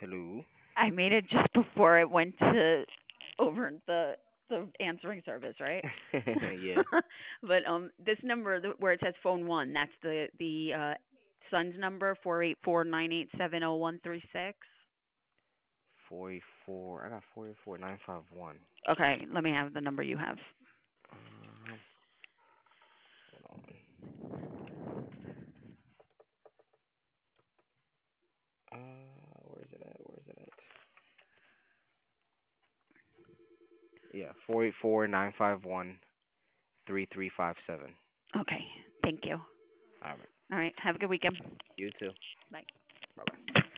Hello. I made it just before it went to over the answering service, right? Yeah. But this number where it says phone one, that's the son's number 484-987-0136. 44. I got 44951. Okay, let me have the number you have. Um, hold on. Where is it at? Where is it at? Yeah, 484-951-3357. Okay, thank you. All right. All right, have a good weekend. You too. Bye. Bye bye.